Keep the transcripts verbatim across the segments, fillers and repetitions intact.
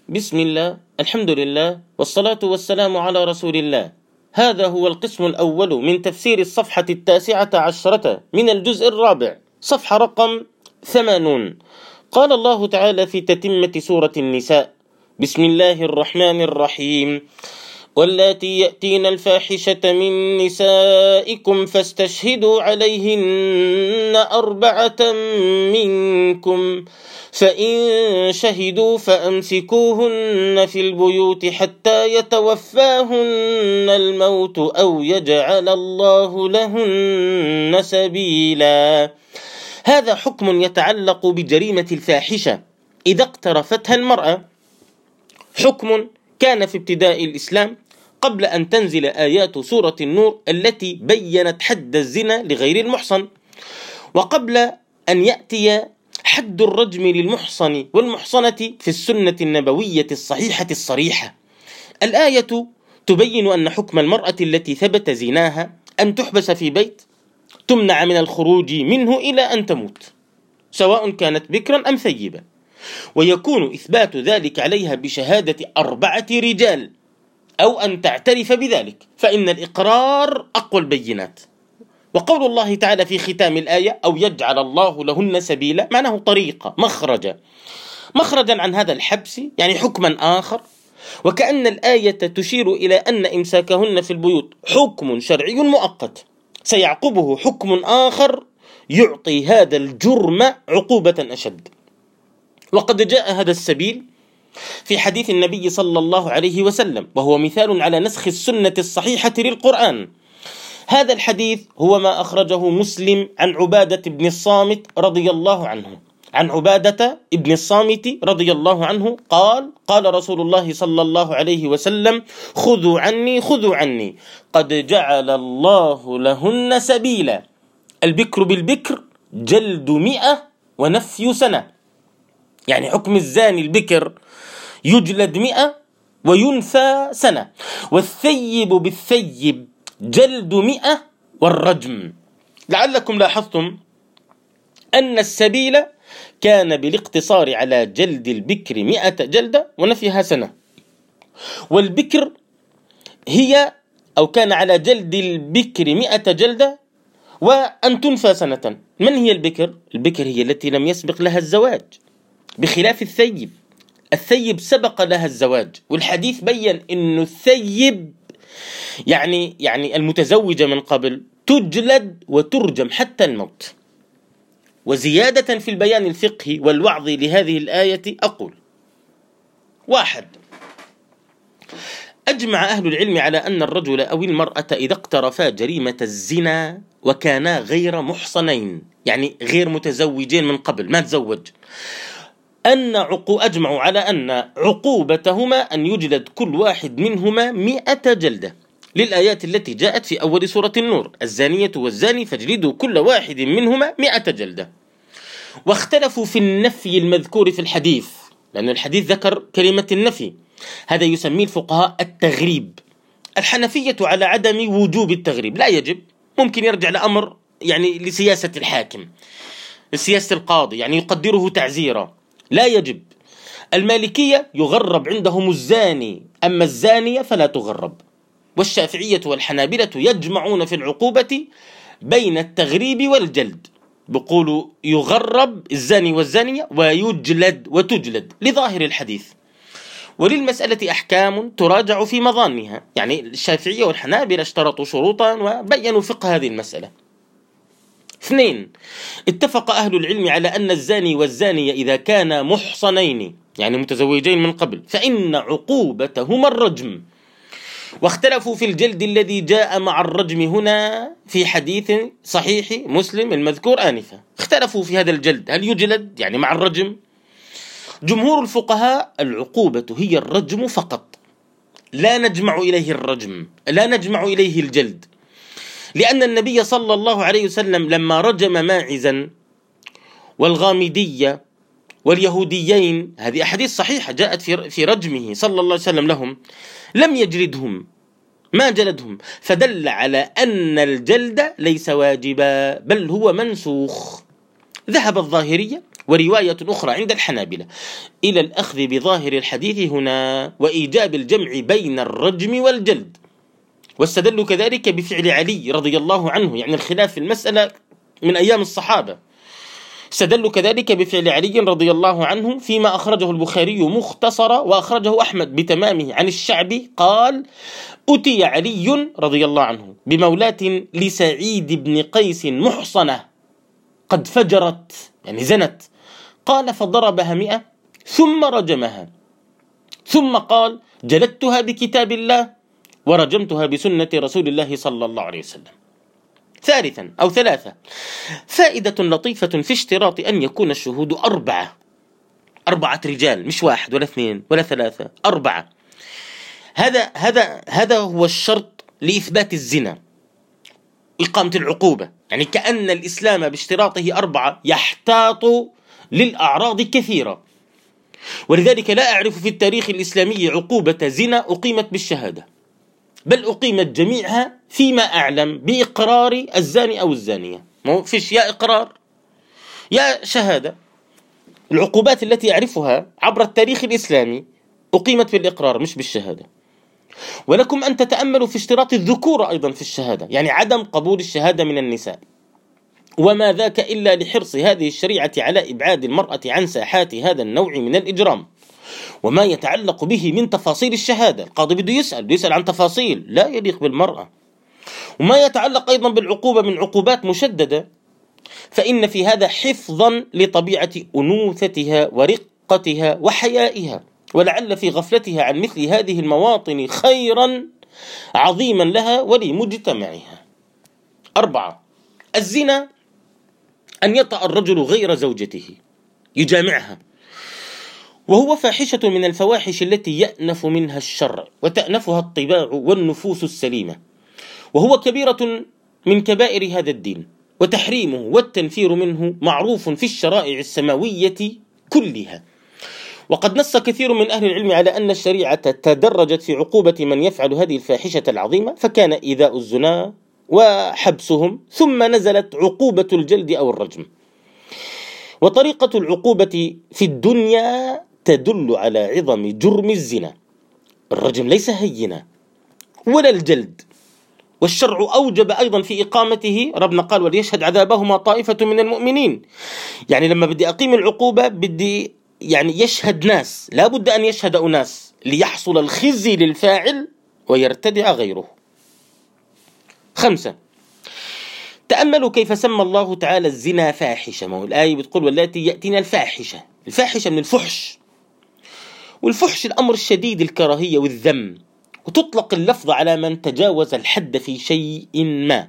بسم الله، الحمد لله، والصلاة والسلام على رسول الله. هذا هو القسم الأول من تفسير الصفحة التاسعة عشرة من الجزء الرابع، صفحة رقم ثمانون. قال الله تعالى في تتمة سورة النساء: بسم الله الرحمن الرحيم: واللاتي يأتين الفاحشة من نسائكم فاستشهدوا عليهن أربعة منكم، فإن شهدوا فأمسكوهن في البيوت حتى يتوفاهن الموت أو يجعل الله لهن سبيلا. هذا حكم يتعلق بجريمة الفاحشة إذا اقترفتها المرأة، حكم كان في ابتداء الإسلام قبل أن تنزل آيات سورة النور التي بيّنت حد الزنا لغير المحصن، وقبل أن يأتي حد الرجم للمحصن والمحصنة في السنة النبوية الصحيحة الصريحة. الآية تبين أن حكم المرأة التي ثبت زناها أن تحبس في بيت، تمنع من الخروج منه إلى أن تموت، سواء كانت بكرا أم ثيبا، ويكون إثبات ذلك عليها بشهادة أربعة رجال أو أن تعترف بذلك، فإن الإقرار أقوى البينات. وقول الله تعالى في ختام الآية: أو يجعل الله لهن سبيلا، معناه طريقة، مخرجا مخرجا عن هذا الحبس، يعني حكما آخر. وكأن الآية تشير إلى أن إمساكهن في البيوت حكم شرعي مؤقت سيعقبه حكم آخر يعطي هذا الجرم عقوبة أشد. وقد جاء هذا السبيل في حديث النبي صلى الله عليه وسلم، وهو مثال على نسخ السنة الصحيحة للقرآن. هذا الحديث هو ما أخرجه مسلم عن عبادة بن الصامت رضي الله عنه. عن عبادة بن الصامت رضي الله عنه قال: قال رسول الله صلى الله عليه وسلم: خذوا عني خذوا عني قد جعل الله لهن سبيلا. البكر بالبكر جلد مئة ونفي سنة، يعني حكم الزاني البكر يجلد مئة وينفى سنة، والثيب بالثيب جلد مئة والرجم. لعلكم لاحظتم أن السبيل كان بالاقتصار على جلد البكر مئة جلدة ونفيها سنة، والبكر هي أو كان على جلد البكر مئة جلدة وأن تنفى سنة. من هي البكر؟ البكر هي التي لم يسبق لها الزواج، بخلاف الثيب. الثيب سبق لها الزواج، والحديث بيّن أن الثيب يعني يعني المتزوجة من قبل تجلد وترجم حتى الموت. وزيادة في البيان الفقهي والوعظ لهذه الآية أقول: واحد، أجمع أهل العلم على أن الرجل أو المرأة إذا اقترفا جريمة الزنا وكانا غير محصنين، يعني غير متزوجين من قبل، ما تزوج، أن عقو أجمعوا على أن عقوبتهما أن يجلد كل واحد منهما مئة جلدة، للآيات التي جاءت في أول سورة النور: الزانية والزاني فاجلدوا كل واحد منهما مئة جلدة. واختلفوا في النفي المذكور في الحديث، لأن الحديث ذكر كلمة النفي، هذا يسميه الفقهاء التغريب. الحنفية على عدم وجوب التغريب، لا يجب، ممكن يرجع لأمر يعني لسياسة الحاكم، لسياسة القاضي، يعني يقدره تعزيرا، لا يجب. المالكية يغرب عندهم الزاني، أما الزانية فلا تغرب. والشافعية والحنابلة يجمعون في العقوبة بين التغريب والجلد، بيقولوا يغرب الزاني والزانية ويجلد وتجلد لظاهر الحديث. وللمسألة أحكام تراجع في مظانها، يعني الشافعية والحنابلة اشترطوا شروطا وبينوا فقه هذه المسألة. اثنين، اتفق أهل العلم على أن الزاني والزانية إذا كانا محصنين، يعني متزوجين من قبل، فإن عقوبتهما الرجم. واختلفوا في الجلد الذي جاء مع الرجم هنا في حديث صحيح مسلم المذكور آنفا. اختلفوا في هذا الجلد، هل يجلد يعني مع الرجم؟ جمهور الفقهاء العقوبة هي الرجم فقط، لا نجمع إليه الرجم، لا نجمع إليه الجلد، لأن النبي صلى الله عليه وسلم لما رجم ماعزا والغامدية واليهوديين، هذه أحاديث صحيحة جاءت في رجمه صلى الله عليه وسلم لهم، لم يجلدهم، ما جلدهم، فدل على أن الجلد ليس واجبا بل هو منسوخ. ذهب الظاهرية ورواية أخرى عند الحنابلة إلى الأخذ بظاهر الحديث هنا وإيجاب الجمع بين الرجم والجلد. واستدلوا كذلك بفعل علي رضي الله عنه، يعني الخلاف في المسألة من أيام الصحابة. استدلوا كذلك بفعل علي رضي الله عنه فيما أخرجه البخاري مختصرا وأخرجه أحمد بتمامه عن الشعبي قال: أتي علي رضي الله عنه بمولاة لسعيد بن قيس محصنة قد فجرت، يعني زنت، قال: فضربها مئة ثم رجمها، ثم قال: جلدتها بكتاب الله ورجمتها بسنة رسول الله صلى الله عليه وسلم. ثالثا أو ثلاثة، فائدة لطيفة في اشتراط أن يكون الشهود أربعة، أربعة رجال، مش واحد ولا اثنين ولا ثلاثة، أربعة. هذا هذا هذا هو الشرط لإثبات الزنا، إقامة العقوبة. يعني كأن الإسلام باشتراطه أربعة يحتاط للأعراض كثيرة، ولذلك لا أعرف في التاريخ الإسلامي عقوبة زنا أقيمت بالشهادة، بل أقيمت جميعها فيما أعلم بإقرار الزاني أو الزانية. ما فيش يا إقرار يا شهادة. العقوبات التي أعرفها عبر التاريخ الإسلامي أقيمت بالإقرار مش بالشهادة. ولكم أن تتأملوا في اشتراط الذكورة أيضا في الشهادة، يعني عدم قبول الشهادة من النساء، وما ذاك إلا لحرص هذه الشريعة على إبعاد المرأة عن ساحات هذا النوع من الإجرام وما يتعلق به من تفاصيل الشهادة. القاضي بده يسأل بده يسأل عن تفاصيل لا يليق بالمرأة. وما يتعلق أيضا بالعقوبة من عقوبات مشددة، فإن في هذا حفظا لطبيعة أنوثتها ورقتها وحيائها، ولعل في غفلتها عن مثل هذه المواطن خيرا عظيما لها ولمجتمعها. أربعة، الزنا أن يطأ الرجل غير زوجته، يجامعها، وهو فاحشة من الفواحش التي يأنف منها الشرع وتأنفها الطباع والنفوس السليمة، وهو كبيرة من كبائر هذا الدين، وتحريمه والتنفير منه معروف في الشرائع السماوية كلها. وقد نص كثير من أهل العلم على أن الشريعة تدرجت في عقوبة من يفعل هذه الفاحشة العظيمة، فكان إيذاء الزنا وحبسهم، ثم نزلت عقوبة الجلد أو الرجم. وطريقة العقوبة في الدنيا تدل على عظم جرم الزنا. الرجم ليس هينا ولا الجلد، والشرع أوجب أيضا في إقامته، ربنا قال: وليشهد عذابهما طائفة من المؤمنين. يعني لما بدي أقيم العقوبة بدي يعني يشهد ناس، لا بد أن يشهد أناس ليحصل الخزي للفاعل ويرتدع غيره. خمسة، تأملوا كيف سمى الله تعالى الزنا فاحشة. ما هو الآية بتقول: واللاتي يأتينا الفاحشة. الفاحشة من الفحش، والفحش الأمر الشديد الكراهية والذم، وتطلق اللفظ على من تجاوز الحد في شيء ما.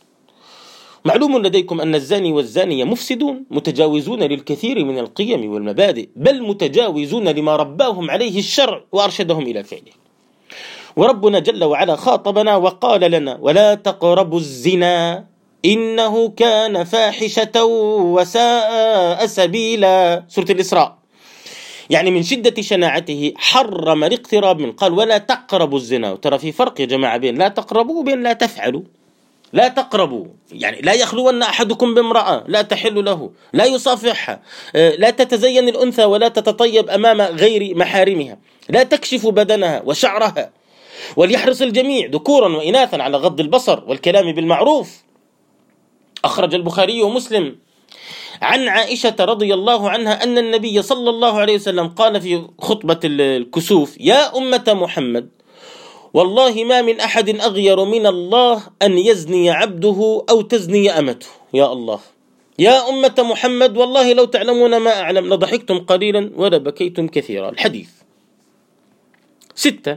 معلوم لديكم أن الزاني والزانية مفسدون متجاوزون للكثير من القيم والمبادئ، بل متجاوزون لما رباهم عليه الشرع وأرشدهم إلى فعله. وربنا جل وعلا خاطبنا وقال لنا: ولا تقربوا الزنا إنه كان فاحشة وساء سبيلا. سورة الإسراء. يعني من شدة شناعته حرم الاقتراب من، قال: ولا تقربوا الزنا. وترى في فرق يا جماعة بين لا تقربوا وبين لا تفعلوا. لا تقربوا يعني لا يخلون أحدكم بامرأة لا تحل له، لا يصافحها، لا تتزين الأنثى ولا تتطيب أمام غير محارمها، لا تكشف بدنها وشعرها، وليحرص الجميع ذكورا وإناثا على غض البصر والكلام بالمعروف. أخرج البخاري ومسلم عن عائشة رضي الله عنها أن النبي صلى الله عليه وسلم قال في خطبة الكسوف: يا أمة محمد، والله ما من أحد أغير من الله أن يزني عبده أو تزني أمته. يا الله، يا أمة محمد، والله لو تعلمون ما أعلم لضحكتم قليلا ولبكيتم كثيرا. الحديث. ستة،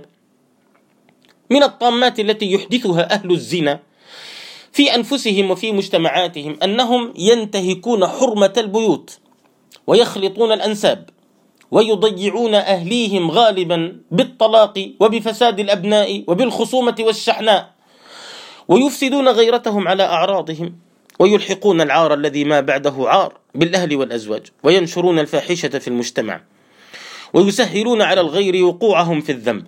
من الطامات التي يحدثها أهل الزنا في أنفسهم وفي مجتمعاتهم أنهم ينتهكون حرمة البيوت ويخلطون الأنساب ويضيعون أهليهم غالبا بالطلاق وبفساد الأبناء وبالخصومة والشحناء، ويفسدون غيرتهم على أعراضهم، ويلحقون العار الذي ما بعده عار بالأهل والأزواج، وينشرون الفاحشة في المجتمع، ويسهلون على الغير وقوعهم في الذنب.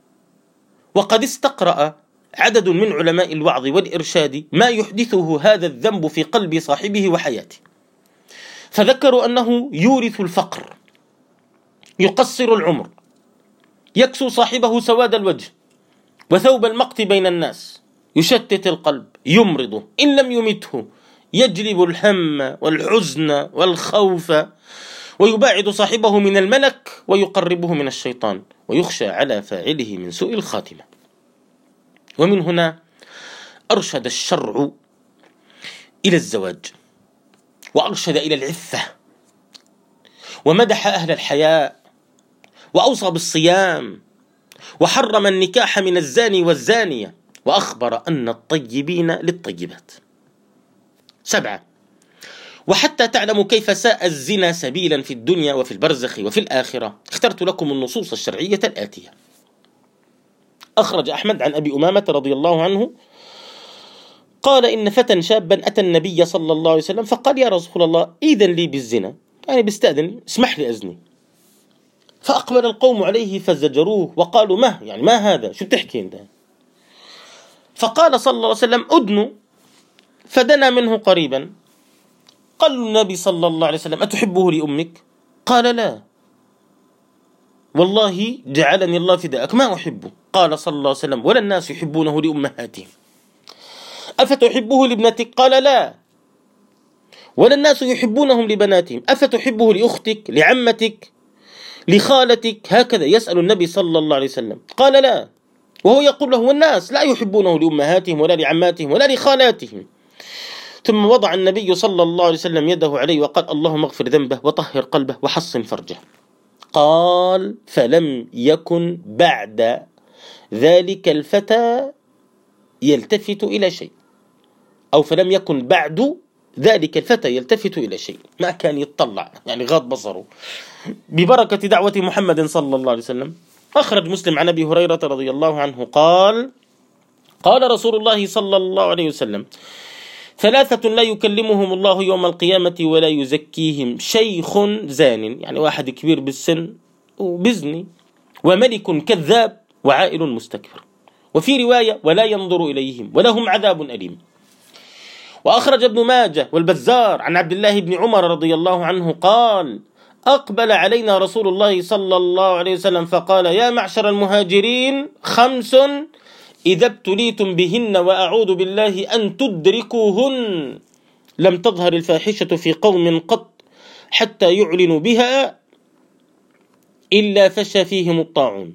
وقد استقرأ عدد من علماء الوعظ والإرشاد ما يحدثه هذا الذنب في قلب صاحبه وحياته. فذكروا أنه يورث الفقر، يقصر العمر، يكسو صاحبه سواد الوجه وثوب المقت بين الناس، يشتت القلب، يمرضه، إن لم يمته يجلب الهم والحزن والخوف، ويباعد صاحبه من الملك ويقربه من الشيطان، ويخشى على فاعله من سوء الخاتمة. ومن هنا أرشد الشرع إلى الزواج، وأرشد إلى العفة، ومدح أهل الحياء، وأوصى بالصيام، وحرم النكاح من الزاني والزانية، وأخبر أن الطيبين للطيبات. سبعة: وحتى تعلموا كيف ساء الزنا سبيلا في الدنيا وفي البرزخ وفي الآخرة، اخترت لكم النصوص الشرعية الآتية. أخرج أحمد عن أبي أمامة رضي الله عنه قال: إن فتى شابا أتى النبي صلى الله عليه وسلم فقال: يا رسول الله، إذن لي بالزنا، يعني بستأذن، اسمح لي أزني. فأقبل القوم عليه فزجروه وقالوا: ما يعني ما هذا، شو بتحكي انت؟ فقال صلى الله عليه وسلم: أدنوا. فدنا منه قريبا. قال النبي صلى الله عليه وسلم: أتحبه لأمك؟ قال: لا والله جعلني الله فداءك ما أحبه. قال صلى الله عليه وسلم: ولا الناس يحبونه لأمهاتهم. أفتحبه لابنتك؟ قال: لا ولا الناس يحبونهم لبناتهم. أفتحبه لأختك، لعمتك، لخالتك؟ هكذا يسأل النبي صلى الله عليه وسلم. قال: لا، وهو يقول له: والناس لا يحبونه لأمهاتهم ولا لعماتهم ولا لخالاتهم. ثم وضع النبي صلى الله عليه وسلم يده عليه وقال: اللهم اغفر ذنبه وطهر قلبه وحصن فرجه. قال: فلم يكن بعد ذلك الفتى يلتفت إلى شيء، أو فلم يكن بعد ذلك الفتى يلتفت إلى شيء، ما كان يتطلع، يعني غاض بصره ببركة دعوة محمد صلى الله عليه وسلم. أخرج مسلم عن أبي هريرة رضي الله عنه قال: قال رسول الله صلى الله عليه وسلم: ثلاثة لا يكلمهم الله يوم القيامة ولا يزكيهم: شيخ زان، يعني واحد كبير بالسن وبزني، وملك كذاب، وعائل مستكبر. وفي رواية: ولا ينظر إليهم ولهم عذاب أليم. وأخرج ابن ماجه والبزار عن عبد الله بن عمر رضي الله عنه قال: أقبل علينا رسول الله صلى الله عليه وسلم فقال: يا معشر المهاجرين، خمس إذا ابتليتم بهن وأعوذ بالله أن تدركوهن لم تظهر الفاحشة في قوم قط حتى يعلنوا بها إلا فشى فيهم الطاعون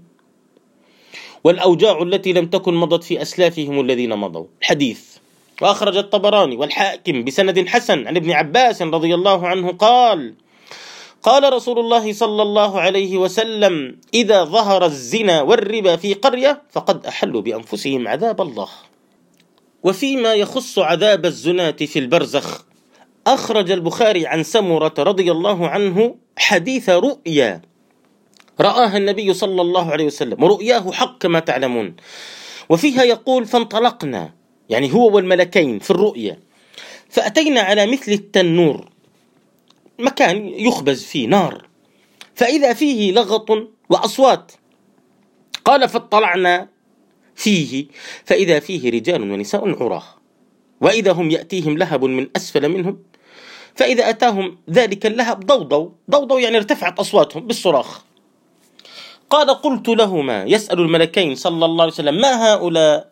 والأوجاع التي لم تكن مضت في أسلافهم الذين مضوا. الحديث. وأخرج الطبراني والحاكم بسند حسن عن ابن عباس رضي الله عنه قال: قال رسول الله صلى الله عليه وسلم: إذا ظهر الزنا والربا في قرية فقد أحلوا بأنفسهم عذاب الله. وفيما يخص عذاب الزناة في البرزخ، أخرج البخاري عن سمرة رضي الله عنه حديث رؤيا رآها النبي صلى الله عليه وسلم، ورؤياه حق كما تعلمون. وفيها يقول: فانطلقنا، يعني هو والملكين في الرؤيا، فأتينا على مثل التنور، مكان يخبز فيه نار، فإذا فيه لغط وأصوات. قال: فاطلعنا فيه فإذا فيه رجال ونساء عراه، وإذا هم يأتيهم لهب من أسفل منهم، فإذا أتاهم ذلك اللهب ضوضوا ضوضوا يعني ارتفعت أصواتهم بالصراخ. قال: قلت لهما، يسأل الملكين صلى الله عليه وسلم: ما هؤلاء؟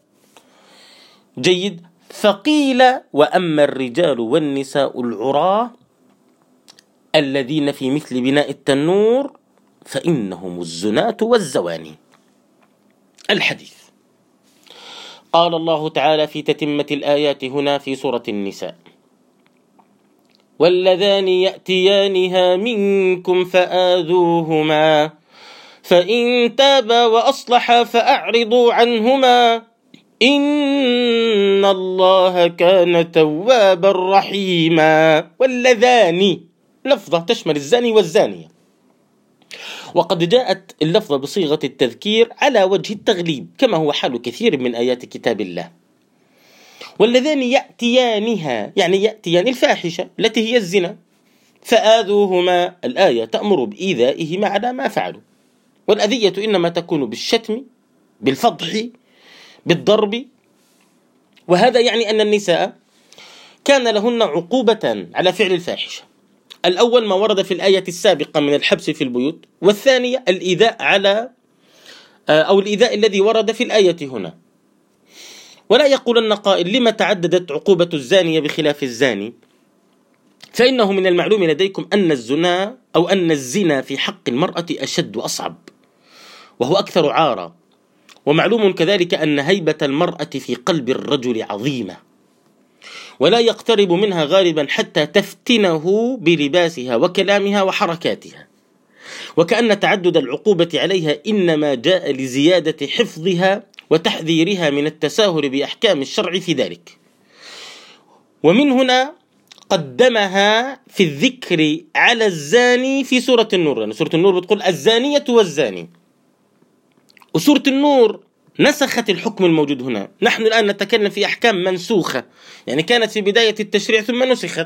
جيد. فقيل: وأما الرجال والنساء العراه الذين في مثل بناء التنور فإنهم الزناة والزواني. الحديث. قال الله تعالى في تتمة الآيات هنا في سورة النساء: واللذان يأتيانها منكم فآذوهما فإن تابا وأصلحا فأعرضوا عنهما إن الله كان توابا رحيما. واللذان لفظة تشمل الزاني والزانية، وقد جاءت اللفظة بصيغة التذكير على وجه التغليب كما هو حال كثير من آيات كتاب الله. واللذان يأتيانها يعني يأتيان الفاحشة التي هي الزنا، فآذوهما، الآية تأمر بإيذائهما على ما فعلوا. والأذية إنما تكون بالشتم، بالفضح، بالضرب. وهذا يعني أن النساء كان لهن عقوبة على فعل الفاحشة، الأول ما ورد في الآية السابقة من الحبس في البيوت، والثانية الإيذاء على أو الإيذاء الذي ورد في الآية هنا. ولا يقولن قائل لما تعددت عقوبة الزانية بخلاف الزاني؟ فإنه من المعلوم لديكم أن الزنا أو أن الزنا في حق المرأة أشد وأصعب، وهو أكثر عارا. ومعلوم كذلك أن هيبة المرأة في قلب الرجل عظيمة، ولا يقترب منها غالبا حتى تفتنه بلباسها وكلامها وحركاتها، وكأن تعدد العقوبة عليها إنما جاء لزيادة حفظها وتحذيرها من التساهل بأحكام الشرع في ذلك. ومن هنا قدمها في الذكر على الزاني في سورة النور، يعني سورة النور بتقول الزانية والزاني، وسورة النور نسخت الحكم الموجود هنا. نحن الآن نتكلم في أحكام منسوخة، يعني كانت في بداية التشريع ثم نسخت،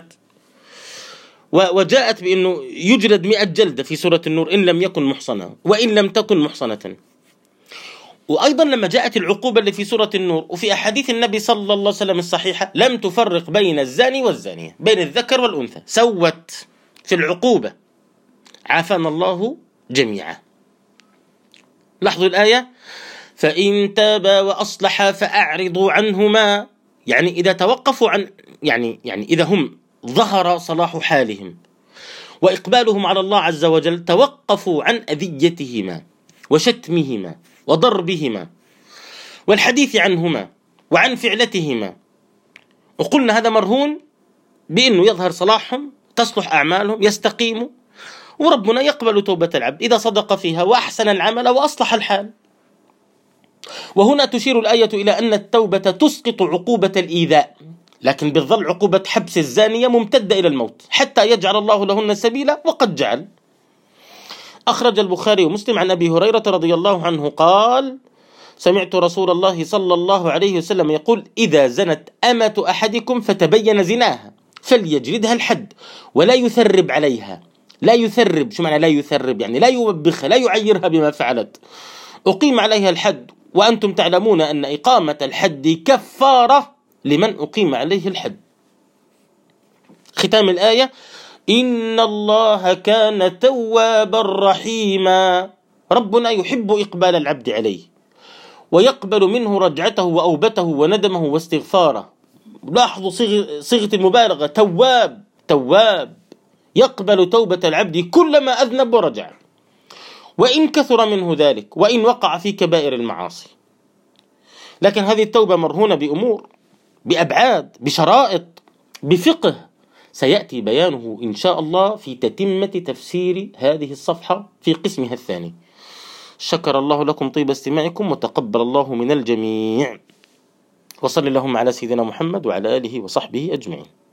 وجاءت بأنه يجلد مئة جلدة في سورة النور إن لم يكن محصنا وإن لم تكن محصنة. وأيضا لما جاءت العقوبة اللي في سورة النور وفي أحاديث النبي صلى الله عليه وسلم الصحيحة لم تفرق بين الزاني والزانية، بين الذكر والأنثى، سوت في العقوبة، عافانا الله جميعا. لاحظوا الآية: فإن تابا وأصلحا فأعرضوا عنهما، يعني إذا توقفوا عن يعني يعني إذا هم ظهر صلاح حالهم وإقبالهم على الله عز وجل، توقفوا عن أذيتهما وشتمهما وضربهما والحديث عنهما وعن فعلتهما، وقلنا هذا مرهون بأنه يظهر صلاحهم، تصلح أعمالهم، يستقيموا، وربنا يقبل توبة العبد إذا صدق فيها وأحسن العمل وأصلح الحال. وهنا تشير الآية إلى أن التوبة تسقط عقوبة الإيذاء، لكن بالظل عقوبة حبس الزانية ممتدة إلى الموت حتى يجعل الله لهن سبيلا، وقد جعل. أخرج البخاري ومسلم عن أبي هريرة رضي الله عنه قال: سمعت رسول الله صلى الله عليه وسلم يقول: إذا زنت أمة أحدكم فتبين زناها فليجلدها الحد ولا يثرب عليها. لا يثرب، شو معنى لا يثرب؟ يعني لا يوبخها، لا يعيرها بما فعلت. أقيم عليها الحد وأنتم تعلمون أن إقامة الحد كفارة لمن أقيم عليه الحد. ختام الآية: إن الله كان توابا رحيما. ربنا يحب إقبال العبد عليه ويقبل منه رجعته وأوبته وندمه واستغفاره. لاحظوا صيغة المبالغة: تواب تواب، يقبل توبة العبد كلما أذنب ورجع، وإن كثر منه ذلك، وإن وقع في كبائر المعاصي. لكن هذه التوبة مرهونة بأمور، بأبعاد، بشرائط، بفقه سيأتي بيانه إن شاء الله في تتمة تفسير هذه الصفحة في قسمها الثاني. شكر الله لكم طيب استماعكم وتقبل الله من الجميع، وصل اللهم على سيدنا محمد وعلى آله وصحبه أجمعين.